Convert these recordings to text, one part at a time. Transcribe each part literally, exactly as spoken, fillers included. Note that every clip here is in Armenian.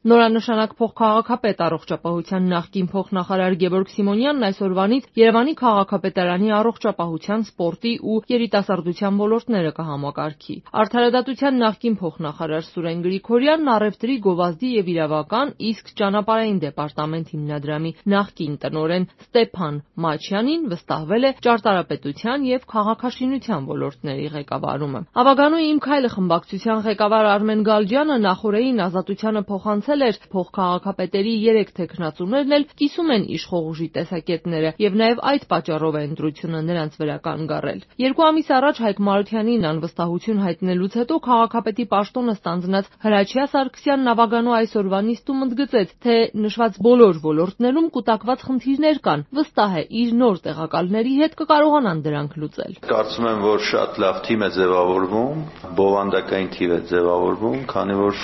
Նորանշանակ փոխքաղաքապետ առողջապահության նախկին փոխնախարար Գևորգ Սիմոնյանն այսօրվանից Երևանի քաղաքապետարանի առողջապահության, սպորտի ու երիտասարդության ոլորտները կհամակարգի։ Արդարադատության նախկին փոխնախարար Սուրեն Գրիգորյանն առևտրի, գովազդի և իրավական, իսկ ճանապարհային դեպարտամент հիմնադրամի նախկին տնօրեն Ստեփան Մաչյանին վստահվել է ճարտարապետության և քաղաքաշինության ոլորտների ղեկավարումը։ Ավագանու «Իմ քայլը» խմբակցության ղեկավար Արմեն Գալջյանը նախօրեին Ազատությանը փոխանցել էր փոխքաղաքապետերի երեք թեկնածուներն էլ կիսում են իշխող ուժի տեսակետները և նաև այդ պատճառով է ընտրությունը նրանց վրա կանգառել։ Երկու ամիս առաջ Հայկ Մարությանին անվստահություն հայտնելուց հետո քաղաքապետի պաշտոնը ստանձնած Հրաչյա Սարգսյանն ավագանու այսօրվա նիստում ընդգծեց, թե նշված բոլոր ոլորտներում կուտակված խնդիրներ կան, վստահ է իր նոր տեղակալների հետ կկարողանան դրանք լուծել։ Կարծում եմ, որ շատ լավ թիմ է ձևավորվում, բովանդակային թիվ է ձևավորվում, քանի որ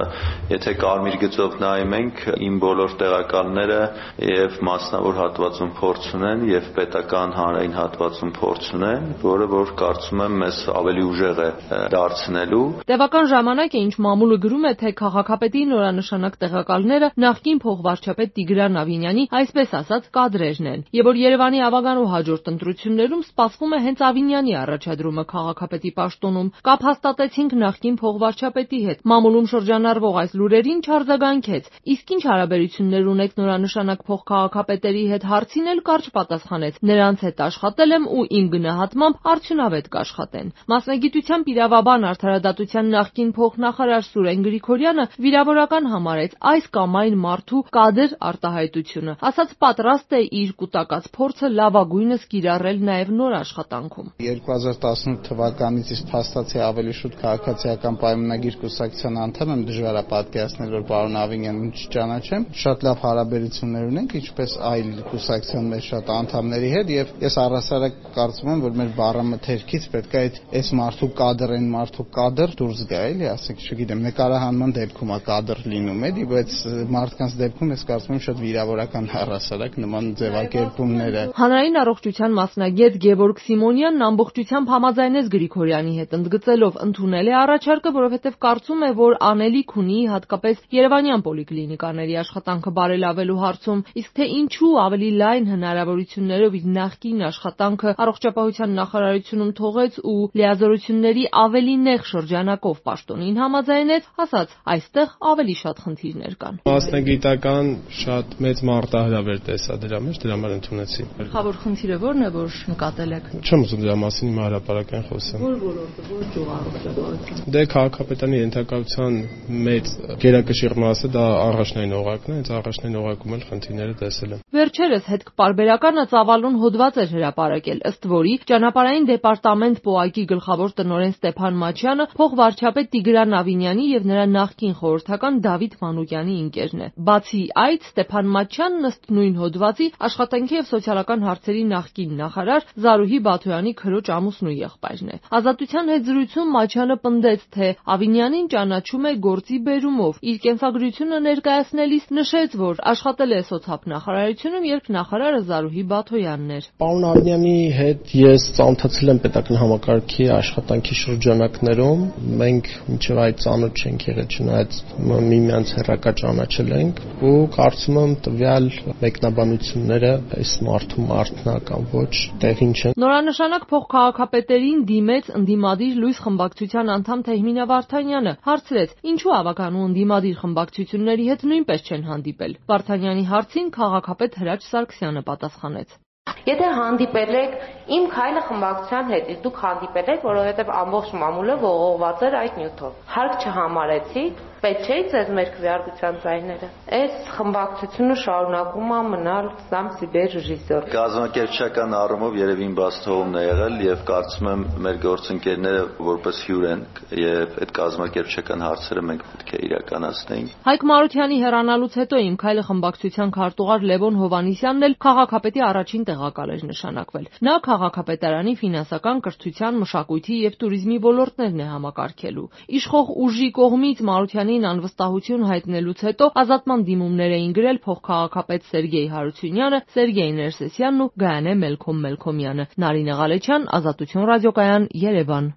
եթե կարմիր գծով նայում ենք, իմ բոլոր տեղակալները եւ մասնավոր հատվածում փորձ ունեն եւ պետական հանրային հատվածում փորձ ունեն, որը որ կարծում եմ մեզ ավելի ուժեղ է դարձնելու։ Տևական ժամանակ է, ինչ մամուլը գրում է, թե քաղաքապետի նորանշանակ տեղակալները նախկին փոխվարչապետ Տիգրան Ավինյանի, այսպես ասած, կադրերն են, եւ որ Երևանի ավագանու հաջորդ ընտրություններում սպասվում է հենց Ավինյանի առաջադրումը քաղաքապետի պաշտոնում։ Կապ հաստատեցինք նախկին փոխվարչապետի հետ։ Մամուլում շրջանառվող այս լուրերին չարձագանքեց։ Իսկ ինչ հարաբերություններ ունեք նորանշանակ փոխքաղաքապետերի հետ հարցին էլ կարճ պատասխանեց. նրանց հետ աշխատել եմ ու իմ գնահատմամբ արդյունավետ կաշխատեն։ Մասնագիտությամբ իրավաբան, արդարադատության նախկին փոխնախարար Սուրեն Գրիգորյանը վիրավորական համարեց այս կամ այն մարդու կադր արտահայտությունը, ասաց պատրաստ է իր կուտակած փորձը լավագույնս կիրառել նաև նոր աշխատանքում։ երկու հազար տասնութ թվականից իսկ փաստացի ավելի շուտ քաղաքացիական պայմանագիր կուսակցության անդամ եմ, դժվար է պատկերացնել, որ պարոն Ավինյանին չճանաչեմ։ Շատ լավ հարաբերություններ ունենք, ինչպես այլ կուսակցության մեր շատ անդամների հետ, եւ ես առհասարակ կարծում եմ, որ մեր բառամթերքից պետք է այդ այս մարդու կադր, այն մարդու կադր դուրս գա, էլի, ասենք, չգիտեմ, նկարահանման դեպքում է կադր լինում, էլի, բայց մարդկանց դեպքում ես կարծում եմ շատ վիրավորական առհասարակ նման ձևակերպումները։ Հանրային առողջության մասնագետ Գևորգ Սիմոնյանն ամբողջությամբ համաձայնեց Գրիգորյանի հետ, ընդգծելով ընդունել է առաջարկը, որովհետև կարծում է, որ անելիք ունի հատկապես երևանյան պոլիկլինիկաների աշխատանքը բարելավելու հարցում, իսկ թե ինչու ավելի լայն հնարավորություններով իր նախկին աշխատանքը առողջապահության նախարարությունում թողեց ու լիազորությունների ավելի նեղ շրջանակով պաշտոնին համաձայնեց, ասաց, այստեղ ավելի շատ խնդիրներ կան։ Մասնագիտական շատ մեծ մարտահրավեր տեսա դրա մեջ, դրա համար ընդունեցի։ Գլխավոր խնդիրը ո՞րն է, որ նկատել եք։ Չեմ ուզում դրա մասին իմ հրապարակային խոսեմ։ Ո՞ր ոլորտը, ո՞ր ճյուղ առողջապահության։ Դե քաղաքապետարանի ենթակայության մեծ գերակշիռ մասը դա առաջնային օղակն է, այս առաջնային օղակում էլ խնդիրները տեսել եմ։ Վերջերս հետքպարբերականը ծավալուն հոդված էր հրապարակել, ըստ որի ճանապարհային դեպարտամент ՊՕԱԿ-ի գլխավոր տնօրեն Ստեփան Մաչյանը փոխվարչապետ Տիգրան Ավինյանի եւ նրա նախկին խորհրդական Դավիթ Մանուկյանի ընկերն է։ Բացի այդ, Ստեփան Մաչյանն ըստ նույն հոդվածի աշխատանքի եւ սոցիալական հարցերի նախկին նախարար Զարուհի Բաթոյանի քրոջ ամուսնու եղբայրն է։ Ազատության հետ զրույցում Մաչյանը պնդեց, թե Ավինյանին ճանաչում է գործի բերումով։ Իր կենսագրությունը ներկայացնելիս նշեց, որ աշխատել է սոցհապնախարարությունում, երբ նախարարը Զարուհի Բաթոյանն էր։ Պարոն Ավինյանի հետ ես ծանոթացել եմ պետական համակարգի աշխատանքի շրջանակներում։ Մենք մինչև այդ ծանոթ չենք եղել, չնայած միմյանց հեռակա ճանաչել ենք ու կարծում եմ տվյալ մեկնաբանությունները այս մարդու մարդնա կամ ոչ տեղին չեն։ Նորանշանակ փոխքաղաքապետերին դիմեց ընդդիմադիր լույս խմբակցության անդամ Թեհմինա Վարդանյանը, հարցրեց, ինչու ավագանու ընդդիմադիր խմբակցությունների հետ նույնպես չեն հանդիպել։ Վարդանյանի հարցին քաղաքապետ Հրաչ Սարգսյանը պատասխանեց. Եթե հանդիպել եք Իմ քայլը խմբակցության հետ, իսկ դուք հանդիպել եք, որովհետև ամբողջ մամուլը ողողված էր այդ նյութով։ Հարկ չհամարեցիք, պետք չէ ձեզ մեր քվեարկության ձայները։ Այս խմբակցությունը շարունակում է մնալ սամ սիբեր ռեժիսոր։ Կազմակերպչական առումով երևի իմ բաց թողումն է եղել եւ կարծում եմ մեր գործընկերները որպես հյուր են եւ այդ կազմակերպչական հարցերը մենք պետք է իրականացնենք։ Հայկ Մարությանի հեռանալուց հետո Իմ քայլը խմբակցության քարտուղար Լևոն Հովհաննիսյանն էլ քաղաքապետի առաջին տեղակալ էր նշանակվել։ Նա քաղաքապետարանի ֆինանսական, կրթության, մշակույթի եւ туриզմի ոլորտներն է համակարգելու։ Իշխող ուժի կողմից Մարությանին անվստահություն հայտնելուց հետո ազատման դիմումներ էին գրել փոխքաղաքապետ Սերգեյ Հարությունյանը, Սերգեյ Ներսեսյանն ու Գայանե Մելքոմ Մելքոմյանը։ Նարինե Ղալեչյան, Ազատություն ռադիոկայան, Երևան։